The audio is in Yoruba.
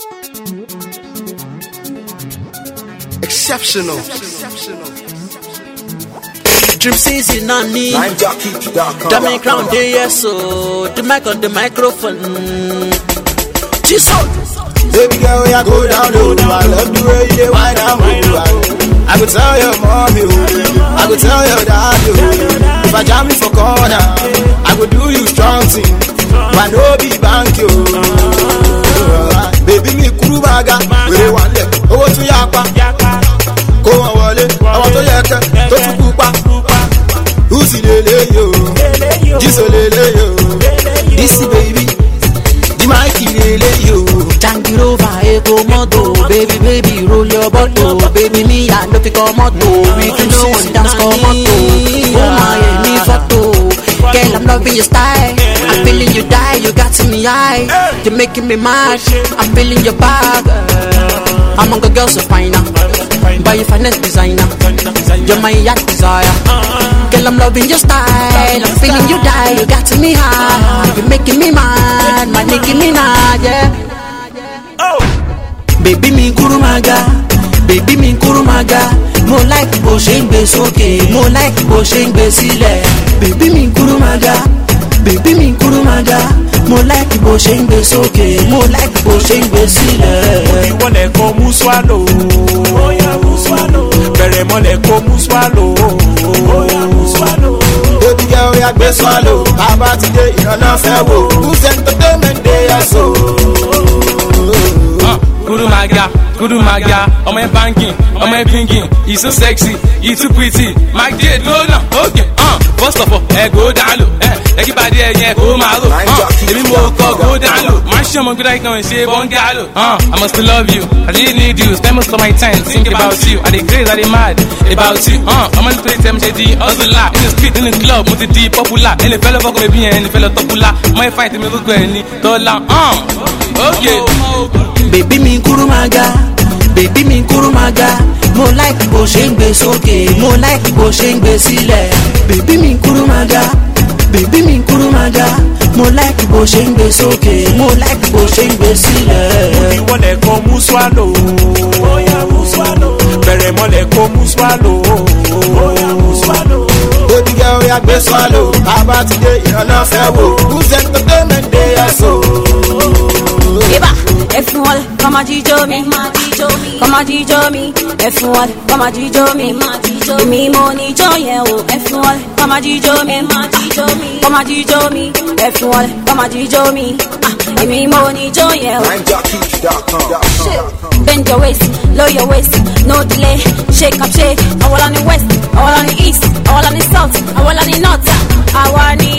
Exceptional. Dream season on me. Dummy crown day, yes, so the mic on the microphone. Baby girl, I go down low. I love the way you wind and move. I go tell your mommy, I go tell your daddy. If I jam me for corner, I go do you strong thing. But no be bank you. Baby me kuru baga, we want it. Oh to yakpa, go on wallet. I want to yak, to kupa. Who's it yo? This yo. This baby, the mighty yo. Tank it over, ego moto. Baby, roll your bottle. Baby, me, I love you come moto. We can no one dance come moto. Oh my, me photo. Girl, I'm loving your style. I'm feeling you die, you got to me high. You're making me mad. I'm feeling your bag. Among the girls so fine now. Buy your finest designer. You're my yacht desire. Girl, I'm loving your style. I'm feeling you die, you got to me high. You're making me mad, my Nicki Minaj, yeah. Baby mi kurumaga, baby mi kurumaga. Mo like bó ṣe ń gbé sókè, mo like bó ṣe ń gbé sílẹ̀. Baby mi kurumaga, baby mi kurumaga. Mo like bó ṣe ń gbé sókè, mo like bó ṣe ń gbé sílẹ̀. Ìwọ lẹ kó mú swallow, bóyá mú swallow. Bẹ̀rẹ̀ mọ́lẹ̀ kó mú swallow, bóyá mú swallow. Baby girl, ya gbé swallow. Bàbá ti dé ìrànlọ́ fẹ́ wò. Who's entertainment dey yẹ so? Kurumaga, I'm a banking, I'm a thinking. He's so sexy, he's too pretty. My dear, go now, okay. First of all, go down low. Everybody, go malo. Let me go down low. My show, I'm good right now and say bongalo. I must love you, I really need you. Spend most of my time thinking about you. Are they crazy? Are they mad about you? I'm on the play time, JD, hustle lot. In the street, in the club, with the deep popular. And the fellow fuck with me, and the fellow popular. My fight, me look any dollar. Okay. Baby mi kurumaga, baby mi kurumaga. Mo like bó ṣe ń gbé sókè, mo like bó ṣe ń gbé sílẹ̀. Baby mi kurumaga, baby mi kurumaga. Mo like bó ṣe ń gbé sókè, mo like bó ṣe ń gbé sílẹ̀. Ìwọ lẹ kó mú swallow, bóyá mú swallow. Bẹ̀rẹ̀ mọ́lẹ̀ kó mú swallow, bóyá mú swallow. Baby girl, ya gbé swallow. Bàbá ti dé ìrànlọ́ fẹ́ wò. Who's entertainment dey yẹ so? Everyone, come and jijo me, come and jijo me. Everyone, come and jijo me, give me money, joy, oh. Everyone, come and jijo me, come and jijo me. Everyone, come and jijo me, give me money, joy, oh. Bend your waist, lower your waist, no delay. Shake up, shake. I want on the west, I want on the east, I want on the south, I want on the north. I want